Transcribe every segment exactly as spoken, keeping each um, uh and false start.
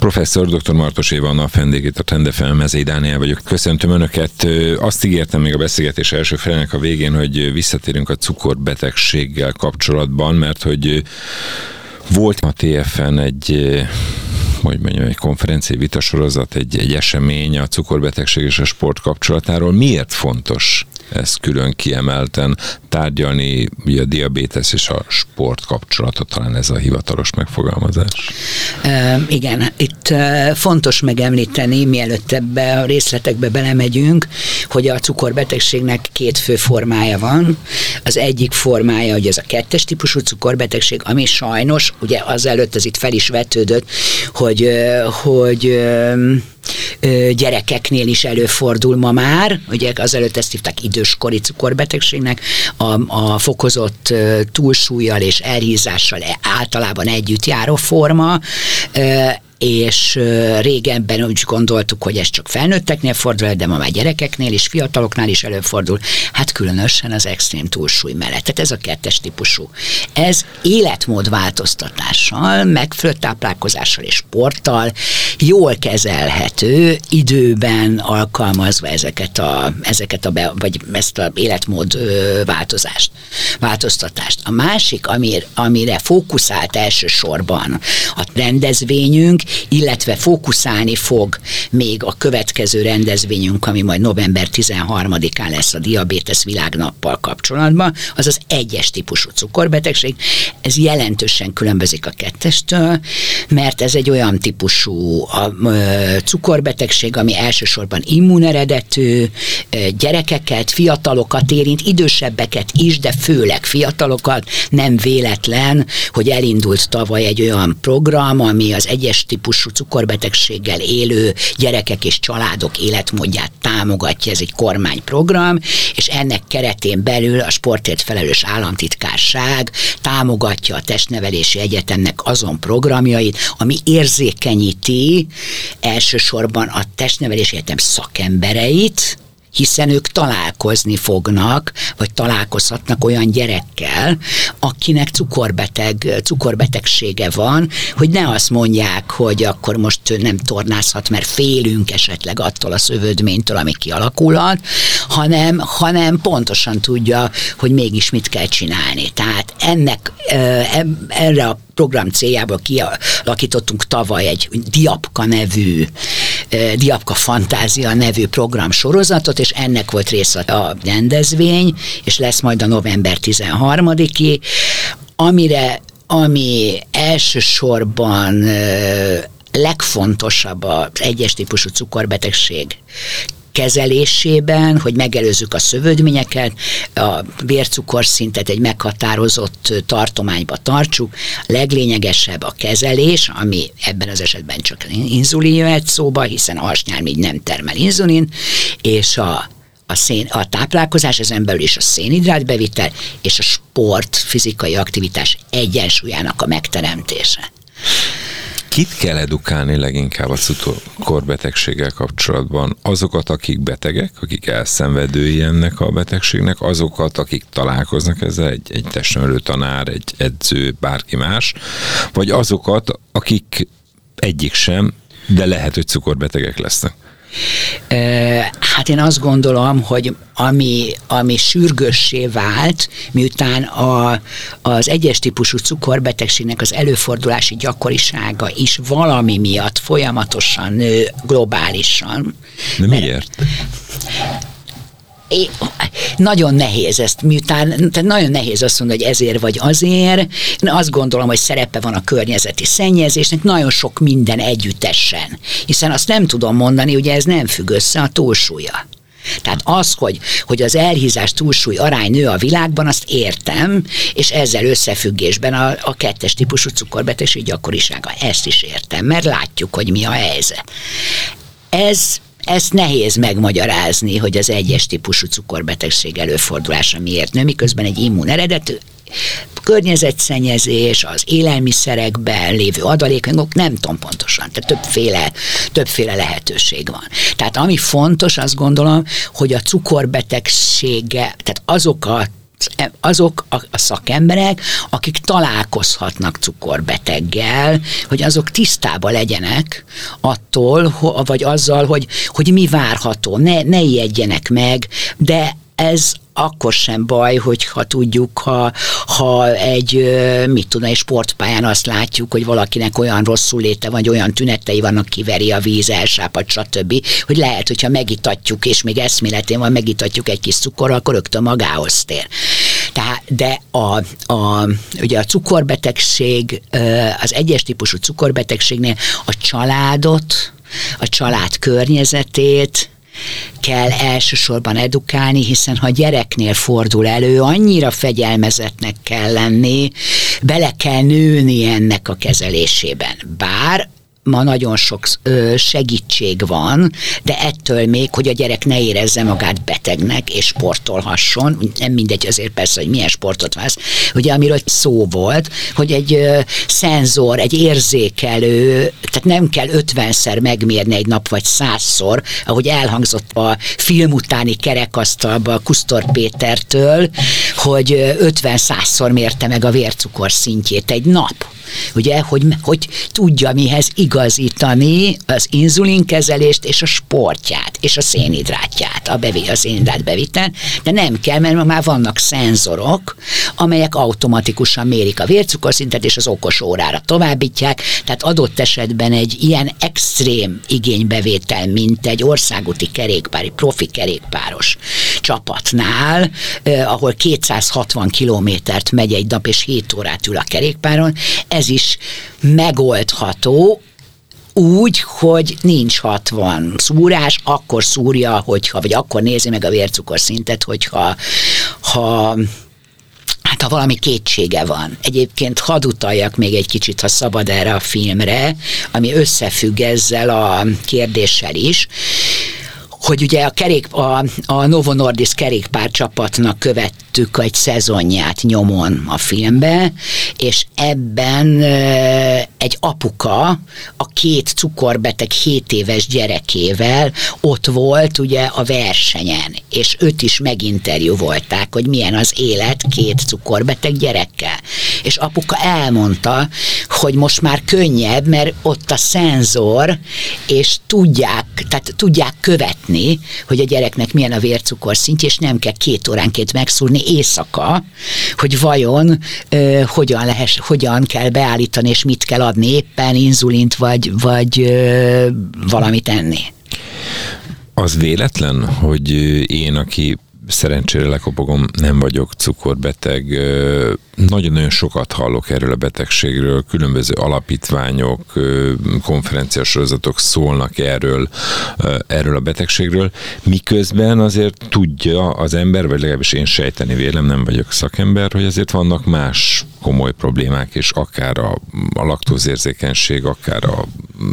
Professzor dr. Martos Éva, a nap vendégét, a Trend ef em Mezei Dániel vagyok. Köszöntöm Önöket. Azt ígértem még a beszélgetés első felének a végén, hogy visszatérünk a cukorbetegséggel kapcsolatban, mert hogy volt a té ef en egy, hogy mondjam, egy konferencia, vitasorozat, egy, egy esemény a cukorbetegség és a sport kapcsolatáról. Miért fontos ezt külön kiemelten tárgyalni, ugye a diabétesz és a sport kapcsolata, talán ez a hivatalos megfogalmazás? Uh, igen, itt uh, fontos megemlíteni, mielőtt ebbe a részletekbe belemegyünk, hogy a cukorbetegségnek két fő formája van. Az egyik formája, hogy ez a kettes típusú cukorbetegség, ami sajnos, ugye azelőtt ez itt fel is vetődött, hogy, uh, hogy uh, gyerekeknél is előfordul ma már, ugye azelőtt ezt hívták időskori cukorbetegségnek, a, a fokozott túlsúllyal és elhízással általában együtt járó forma, és régebben úgy gondoltuk, hogy ez csak felnőtteknél fordul, de ma már gyerekeknél és fiataloknál is előfordul, hát különösen az extrém túlsúly mellett. Tehát ez a kettes típusú. Ez életmódváltoztatással, megfelelő táplálkozással és sporttal jól kezelhető, időben alkalmazva ezeket a, ezeket a be, vagy ezt a életmód változást, változtatást. A másik, amire, amire fókuszált elsősorban a rendezvényünk, illetve fókuszálni fog még a következő rendezvényünk, ami majd november tizenharmadikán lesz a diabétesz világnappal kapcsolatban, az az egyes típusú cukorbetegség. Ez jelentősen különbözik a kettestől, mert ez egy olyan típusú a, ö, cukorbetegség, ami elsősorban immuneredetű, ö, gyerekeket, fiatalokat érint, idősebbeket is, de főleg fiatalokat. Nem véletlen, hogy elindult tavaly egy olyan program, ami az egyes típusú cukorbetegséggel élő gyerekek és családok életmódját támogatja, ez egy kormányprogram, és ennek keretén belül a sportért felelős államtitkárság támogatja a Testnevelési Egyetemnek azon programjait, ami érzékenyíti elsősorban a Testnevelési Egyetem szakembereit, hiszen ők találkozni fognak, vagy találkozhatnak olyan gyerekkel, akinek cukorbeteg, cukorbetegsége van, hogy ne azt mondják, hogy akkor most nem tornázhat, mert félünk esetleg attól a szövődménytől, ami kialakulhat, hanem, hanem pontosan tudja, hogy mégis mit kell csinálni. Tehát ennek erre a program céljából kialakítottunk tavaly egy Diapka nevű, Diapka Fantázia nevű program sorozatot, és ennek volt része a rendezvény, és lesz majd a november tizenharmadiki, amire, ami elsősorban legfontosabb az egyes típusú cukorbetegség kezelésében, hogy megelőzzük a szövődményeket, a vércukorszintet egy meghatározott tartományba tartsuk. Leglényegesebb a kezelés, ami ebben az esetben csak inzulin jöhet szóba, hiszen a hasnyálmirigy nem termel inzulin, és a A, szén, a táplálkozás, ezen belül is a szénhidrátbevitel, és a sport, fizikai aktivitás egyensúlyának a megteremtése. Kit kell edukálni leginkább a cukorbetegséggel kapcsolatban? Azokat, akik betegek, akik elszenvedői ennek a betegségnek, azokat, akik találkoznak ezzel, egy, egy testnevelő tanár, egy edző, bárki más, vagy azokat, akik egyik sem, de lehet, hogy cukorbetegek lesznek? Hát én azt gondolom, hogy ami, ami sürgőssé vált, miután a, az egyes típusú cukorbetegségnek az előfordulási gyakorisága is valami miatt folyamatosan nő globálisan. De miért? É, nagyon nehéz ezt, miután tehát nagyon nehéz azt mondani, hogy ezért vagy azért. Én azt gondolom, hogy szerepe van a környezeti szennyezésnek, nagyon sok minden együttesen. Hiszen azt nem tudom mondani, ugye ez nem függ össze a túlsúlya. Tehát az, hogy, hogy az elhízás túlsúly arány nő a világban, azt értem, és ezzel összefüggésben a, a kettes típusú cukorbetegség gyakorisága. Ezt is értem, mert látjuk, hogy mi a helyzet. Ez Ezt nehéz megmagyarázni, hogy az egyes típusú cukorbetegség előfordulása miért nő, miközben egy immuneredetű környezetszennyezés, az élelmiszerekben lévő adalékanyagok, nem tudom pontosan, tehát többféle, többféle lehetőség van. Tehát ami fontos, azt gondolom, hogy a cukorbetegsége, tehát azok a azok a, a szakemberek, akik találkozhatnak cukorbeteggel, hogy azok tisztában legyenek attól, vagy azzal, hogy, hogy mi várható, ne, ne ijedjenek meg, de ez akkor sem baj, hogyha tudjuk, ha, ha egy, mit tudom, egy sportpályán azt látjuk, hogy valakinek olyan rosszul léte, vagy olyan tünetei vannak, kiveri a víz, elsápad, stb., hogy lehet, hogyha megitatjuk, és még eszméletén van, megitatjuk egy kis cukorral, akkor rögtön magához tér. Tehát, de a, a, ugye a cukorbetegség, az egyes típusú cukorbetegségnél a családot, a család környezetét kell elsősorban edukálni, hiszen ha gyereknél fordul elő, annyira fegyelmezetnek kell lenni, bele kell nőni ennek a kezelésében. Bár ma nagyon sok ö, segítség van, de ettől még, hogy a gyerek ne érezze magát betegnek, és sportolhasson, nem mindegy azért persze, hogy milyen sportot vász, ugye amiről szó volt, hogy egy ö, szenzor, egy érzékelő, tehát nem kell ötvenszer megmérni egy nap, vagy százszor, ahogy elhangzott a film utáni kerekasztalba Kusztor Pétertől, hogy ötven-százszor mérte meg a vércukor szintjét egy nap. Ugye, hogy, hogy tudja mihez igazítani az inzulinkezelést és a sportját, és a szénhidrátját, a, bevi, a szénhidrát bevitel, de nem kell, mert már vannak szenzorok, amelyek automatikusan mérik a vércukorszintet, és az okos órára továbbítják, tehát adott esetben egy ilyen extrém igénybevétel, mint egy országúti kerékpári, profi kerékpáros csapatnál, eh, ahol kétszázhatvan kilométert megy egy nap, és hét órát ül a kerékpáron, ez is megoldható úgy, hogy nincs hatvan szúrás, akkor szúrja, hogyha, vagy akkor nézi meg a vércukorszintet, hogyha ha, hát ha valami kétsége van. Egyébként hadd utaljak még egy kicsit, ha szabad, erre a filmre, ami összefügg ezzel a kérdéssel is, hogy ugye a, kerék, a, a Novo Nordisk kerékpár csapatnak követtük egy szezonját nyomon a filmbe, és ebben e, egy apuka a két cukorbeteg hét éves gyerekével ott volt ugye a versenyen, és őt is meginterjúvolták, hogy milyen az élet két cukorbeteg gyerekkel. És apuka elmondta, hogy most már könnyebb, mert ott a szenzor, és tudják, tehát tudják követni, hogy a gyereknek milyen a vércukorszintje, és nem kell két óránként megszúrni éjszaka, hogy vajon ö, hogyan, lehess, hogyan kell beállítani, és mit kell adni, éppen inzulint, vagy, vagy ö, valamit enni. Az véletlen, hogy én, aki szerencsére lekopogom, nem vagyok cukorbeteg. Nagyon-nagyon sokat hallok erről a betegségről, különböző alapítványok, konferenciasorozatok szólnak erről, erről a betegségről, miközben azért tudja az ember, vagy legalábbis én sejteni vélem, nem vagyok szakember, hogy azért vannak más komoly problémák, és akár a, a laktózérzékenység, akár a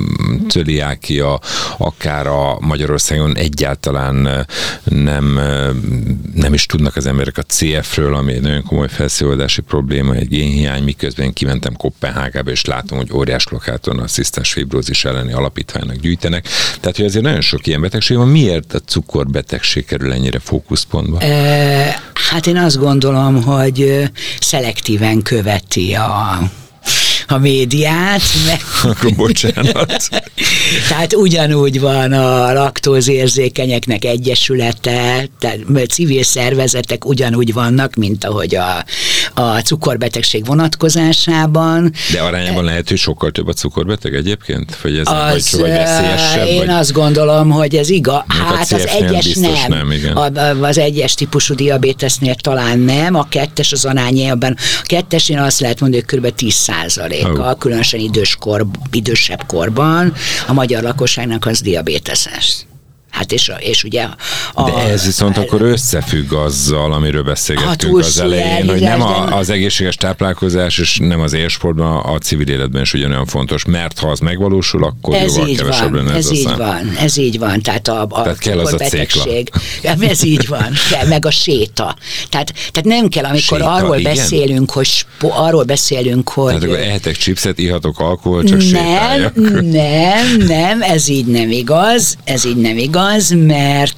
cöliákia, akár a Magyarországon egyáltalán nem, nem is tudnak az emberek a cé ef-ről, ami egy nagyon komoly felszívódási probléma, egy génhiány, miközben kimentem Koppenhágába, és látom, hogy óriás lokáton asszisztens fibrózis elleni alapítványnak gyűjtenek. Tehát, hogy azért nagyon sok ilyen betegség van. Miért a cukorbetegség kerül ennyire fókuszpontba? E, hát én azt gondolom, hogy szelektíven követi a a médiát. Meg... Akkor bocsánat. Tehát ugyanúgy van a laktózérzékenyeknek egyesülete, tehát civil szervezetek ugyanúgy vannak, mint ahogy a, a cukorbetegség vonatkozásában. De arányában lehet, hogy sokkal több a cukorbeteg egyébként? Vagy ez az, vagy, vagy veszélyesebb? Én vagy... azt gondolom, hogy ez igaz. Hát az egyes nem. nem igen. A, az egyes típusú diabétesznél talán nem, a kettes az arányában. A kettesén azt lehet mondani, hogy kb. tíz százalék. Oh. Különösen időskor, idősebb korban a magyar lakosságnak az diabéteses. Hát és, és ugye... A, de ez viszont a, akkor összefügg azzal, amiről beszélgettünk az elején, hogy nem a, az egészséges táplálkozás, és nem az élsportban, a civil életben is ugyanolyan fontos, mert ha az megvalósul, akkor ez jóval kevesebb lenne ez ez a így szám. van, ez így van, tehát a, a tehát kell az a betegség, ez így van, kell, meg a séta. Tehát, tehát nem kell, amikor séta, arról igen? beszélünk, hogy spo, arról beszélünk, hogy... Tehát akkor ehetek chipset, ihatok alkohol, csak nem, sétáljak. Nem, nem, ez így nem igaz, ez így nem igaz, mert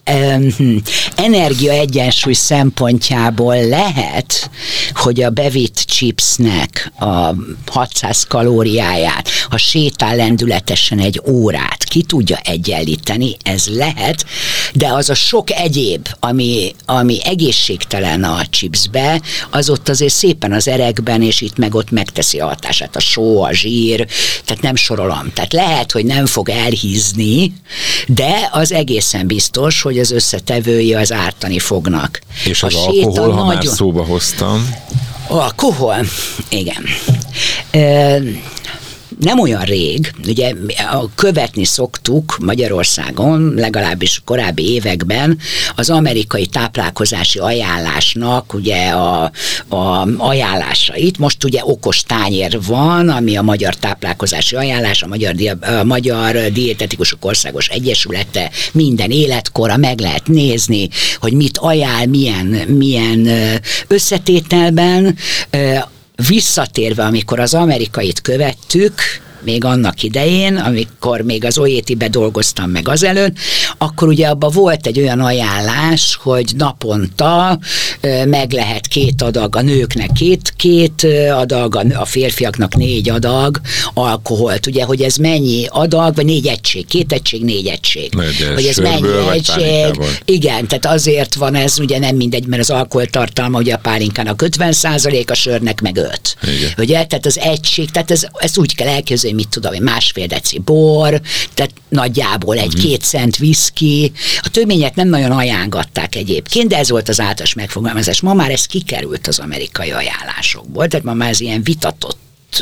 um, energiaegyensúly szempontjából lehet, hogy a bevitt chipsnek a hatszáz kalóriáját, ha sétál lendületesen egy órát, ki tudja egyenlíteni, ez lehet, de az a sok egyéb, ami, ami egészségtelen a chipsbe, az ott azért szépen az erekben, és itt meg ott megteszi a hatását, a só, a zsír, tehát nem sorolom. Tehát lehet, hogy nem fog elhízni, de az egészen biztos, hogy az összetevői az ártani fognak. És az a alkohol, ha nagyon... már szóba hoztam? Alkohol? Igen. E, nem olyan rég, ugye követni szoktuk Magyarországon, legalábbis korábbi években az amerikai táplálkozási ajánlásnak ugye a, a ajánlásait. Most ugye okos tányér van, ami a magyar táplálkozási ajánlás, a Magyar, a magyar Diétetikusok Országos Egyesülete, minden életkora meg lehet nézni, hogy mit ajánl, milyen, milyen összetételben. Visszatérve, amikor az amerikait követtük, még annak idején, amikor még az o e té-be dolgoztam meg azelőtt, akkor ugye abban volt egy olyan ajánlás, hogy naponta meg lehet két adag, a nőknek két, két adag, a férfiaknak négy adag alkoholt, ugye, hogy ez mennyi adag, vagy négy egység, két egység, négy egység. Mert hogy ez mennyi egység. Igen, tehát azért van ez, ugye nem mindegy, mert az alkoholtartalma, ugye a pálinkának ötven százalék, a sörnek meg öt. Igen. Ugye, tehát az egység, tehát ez, ez úgy kell elképzelni, mit tudom én, másfél deci bor, tehát nagyjából egy-két cent viszki. A többények nem nagyon ajánlgatták egyébként, de ez volt az általános megfogalmazás. Ma már ez kikerült az amerikai ajánlásokból, tehát ma már ez ilyen vitatott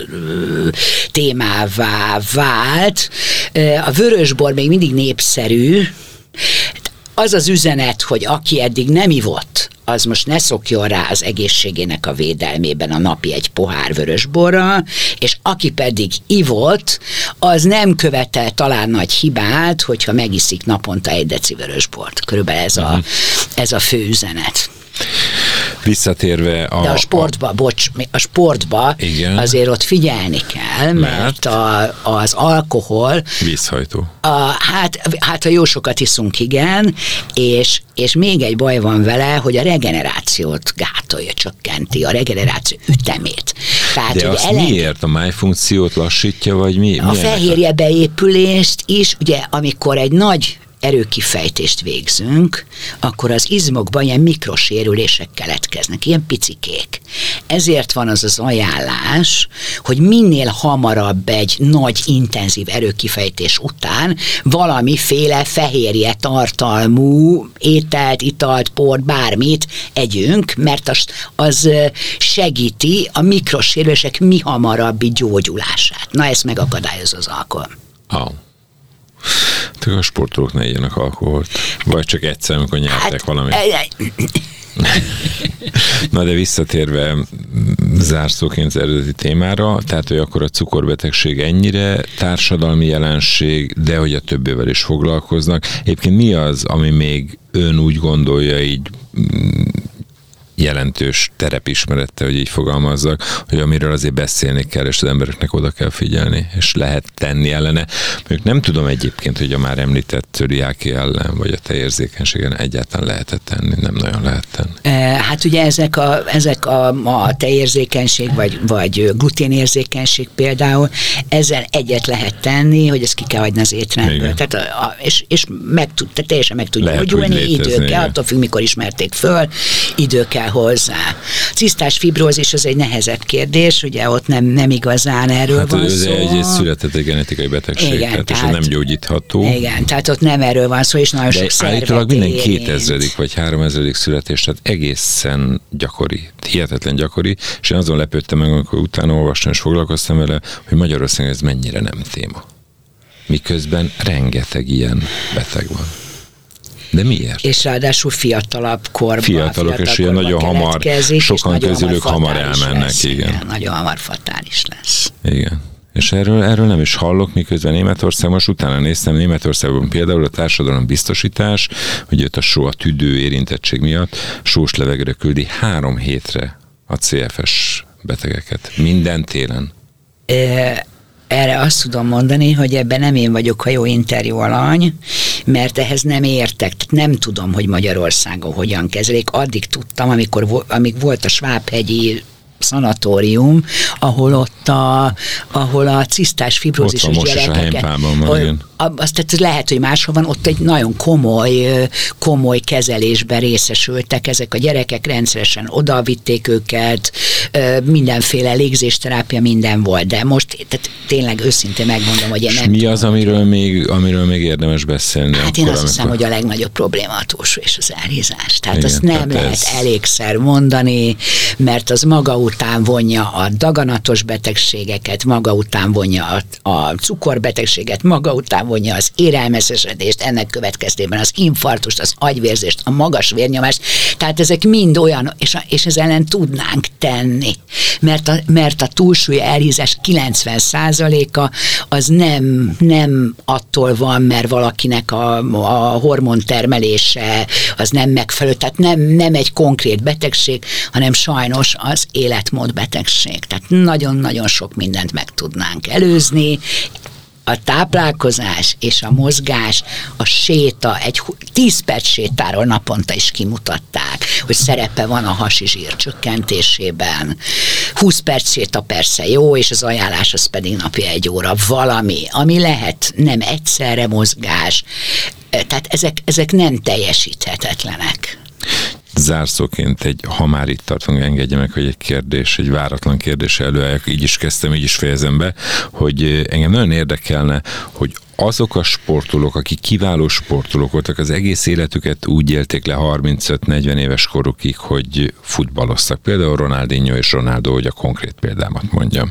témává vált. A vörösbor még mindig népszerű. Az az üzenet, hogy aki eddig nem ivott, az most ne szokjon rá az egészségének a védelmében a napi egy pohár vörösborral, és aki pedig ivott, az nem követel talán nagy hibát, hogyha megiszik naponta egy deci vörösbort. Körülbelül ez a, ez a fő üzenet. Visszatérve a... De a sportba, a, bocs, a sportba igen. Azért ott figyelni kell, mert, mert a, az alkohol... Vízhajtó. A, hát, hát ha jó sokat iszunk, igen, és, és még egy baj van vele, hogy a regenerációt gátolja, csökkenti, a regeneráció ütemét. Tehát, de azt eleng... miért? A májfunkciót lassítja, vagy mi? A fehérje beépülést is, ugye, amikor egy nagy erőkifejtést végzünk, akkor az izmokban ilyen mikrosérülések keletkeznek, ilyen picikék. Ezért van az az ajánlás, hogy minél hamarabb egy nagy, intenzív erőkifejtés után valamiféle fehérje tartalmú ételt, italt, port, bármit együnk, mert az, az segíti a mikrosérülések mi hamarabbi gyógyulását. Na, ezt megakadályozza az alkohol. Oh. A sportolók ne igyanak alkoholt. Vagy csak egyszer, amikor nyertek hát, valamit. Na de visszatérve zárszóként az eredeti témára, tehát, hogy akkor a cukorbetegség ennyire társadalmi jelenség, de hogy a többével is foglalkoznak. Egyébként mi az, ami még ön úgy gondolja így jelentős terepismerette, hogy így fogalmazzak, hogy amiről azért beszélni kell, és az embereknek oda kell figyelni, és lehet tenni ellene. Mondjuk nem tudom egyébként, hogy a már említett cöliáki ellen, vagy a tejérzékenységen egyáltalán lehetett tenni, nem nagyon lehet tenni. Hát ugye ezek a, ezek a, a tejérzékenység, vagy, vagy gluténérzékenység például, ezzel egyet lehet tenni, hogy ezt ki kell hagyni az étrendből. Tehát a, a, és, és meg tud, tehát teljesen meg tudja gyógyulni, idő kell, attól függ, mikor ismerték föl, idő kell hozzá. Cisztás fibrózis az egy nehezebb kérdés, ugye ott nem, nem igazán erről hát van szó. Ez egy született egy genetikai betegség, igen, tehát, tehát nem gyógyítható. Igen, tehát ott nem erről van szó, és nagyon de sok szervet állítólag minden kétezredik vagy háromezredik születés, tehát egészen gyakori, hihetetlen gyakori, és én azon lepődtem meg, amikor utána olvastam és foglalkoztam vele, hogy Magyarországon ez mennyire nem téma. Miközben rengeteg ilyen beteg van. De miért? És ráadásul fiatalabb korban. Fiatalok, és ilyen nagyon hamar, sokan közülük hamar elmennek. Lesz, igen. igen. Nagyon hamar fatális lesz. Igen. És erről, erről nem is hallok, miközben Németország, most utána néztem, Németországban például a társadalombiztosítás, hogy őt a só, a tüdő érintettség miatt sós levegőre küldi három hétre a cé ef es betegeket. Minden télen. E- Erre azt tudom mondani, hogy ebben nem én vagyok a jó interjú alany, mert ehhez nem értek. Tehát nem tudom, hogy Magyarországon hogyan kezelik. Addig tudtam, amikor, amíg volt a Svábhegyi szanatórium, ahol ott a, ahol a cisztás fibrózisos gyerekeket... Azt tehát lehet, hogy máshol van, ott egy nagyon komoly, komoly kezelésben részesültek ezek a gyerekek, rendszeresen odavitték őket, mindenféle légzésterápia, minden volt, de most tehát tényleg őszintén megmondom, hogy én nem mi az, amiről még, amiről még érdemes beszélni? Hát akkor, én azt amikor... hiszem, hogy a legnagyobb probléma a túlsó és az elhízás. Tehát igen, azt nem tehát lehet ez... elégszer mondani, mert az maga után vonja a daganatos betegségeket, maga után vonja a, a cukorbetegséget, maga után vonja az érelmeszesedést, ennek következtében az infarktust, az agyvérzést, a magas vérnyomást, tehát ezek mind olyan, és, a, és ez ellen tudnánk tenni, mert a, mert a túlsúly elhízás kilencven százaléka az nem, nem attól van, mert valakinek a, a hormontermelése az nem megfelelő, tehát nem, nem egy konkrét betegség, hanem sajnos az életmód betegség. Tehát nagyon-nagyon sok mindent meg tudnánk előzni. A táplálkozás és a mozgás, a séta, egy tíz perc sétáról naponta is kimutatták, hogy szerepe van a hasi zsír csökkentésében. húsz perc séta persze jó, és az ajánlás az pedig napi egy óra. Valami, ami lehet, nem egyszerre mozgás. Tehát ezek, ezek nem teljesíthetetlenek. Zárszóként egy, ha már itt tartunk, engedje meg, hogy egy kérdés, egy váratlan kérdés előálljak, így is kezdtem, így is fejezem be, hogy engem nagyon érdekelne, hogy azok a sportolók, akik kiváló sportolók voltak, az egész életüket úgy élték le harmincöt-negyven éves korukig, hogy futballoztak. Például Ronaldinho és Ronaldo, hogy a konkrét példámat mondjam.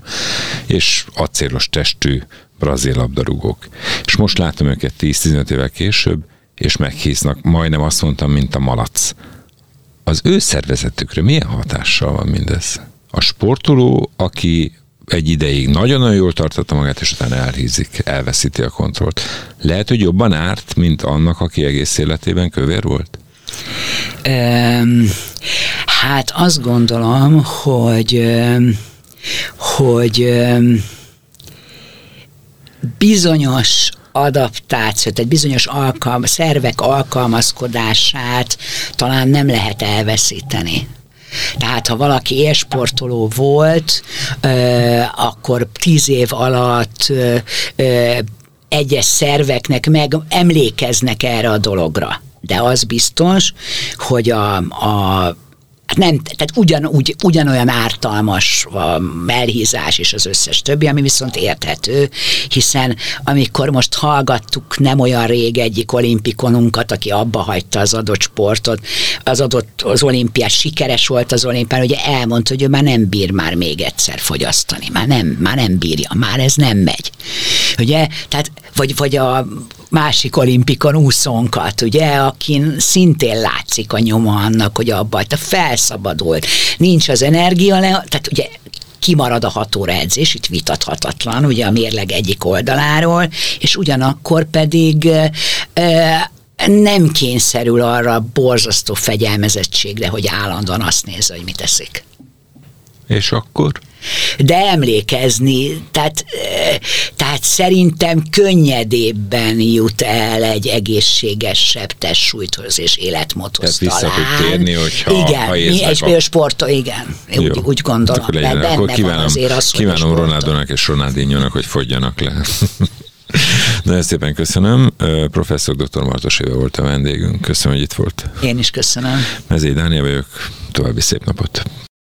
És acélos testű brazil labdarúgók. És most látom őket tíz-tizenöt évvel később, és meghíznak, majdnem azt mondtam, mint a malac. Az ő szervezetükre milyen hatással van mindez? A sportoló, aki egy ideig nagyon-nagyon jól tartotta magát, és utána elhízik, elveszíti a kontrollt. Lehet, hogy jobban árt, mint annak, aki egész életében kövér volt? Um, hát azt gondolom, hogy, hogy bizonyos adaptáció, tehát bizonyos alkalm, szervek alkalmazkodását talán nem lehet elveszíteni. Tehát ha valaki élsportoló volt, akkor tíz év alatt egyes szerveknek meg emlékeznek erre a dologra. De az biztos, hogy a, a nem, tehát ugyanúgy, ugyanolyan ártalmas a elhízás és az összes többi, ami viszont érthető, hiszen amikor most hallgattuk nem olyan rég egyik olimpikonunkat, aki abba hagyta az adott sportot, az adott az olimpiás, sikeres volt az olimpián, ugye elmondta, hogy ő már nem bír már még egyszer fogyasztani, már nem, már nem bírja, már ez nem megy. Ugye, tehát, vagy, vagy a másik olimpikon úszónkat, ugye, akin szintén látszik a nyoma annak, hogy abba hagyta, felszabadult, nincs az energia, tehát ugye kimarad a hat óra edzés, itt vitathatatlan, ugye a mérleg egyik oldaláról, és ugyanakkor pedig e, nem kényszerül arra a borzasztó fegyelmezettségre, hogy állandóan azt nézze, hogy mit eszik. És akkor? De emlékezni, tehát, tehát szerintem könnyedébben jut el egy egészségesebb testsúlythoz és életmódhoz talán. Tehát vissza tud térni, hogyha igen, ha érzek. És a... sportol, igen, úgy, úgy gondolom. Akkor, legyen, akkor kívánom, az, kívánom Ronaldónak és Ronaldinhonak, hogy fogyjanak le. Nagyon szépen köszönöm. Professzor dr. Martos Éva volt a vendégünk. Köszönöm, hogy itt volt. Én is köszönöm. Mezei Dániel vagyok. További szép napot.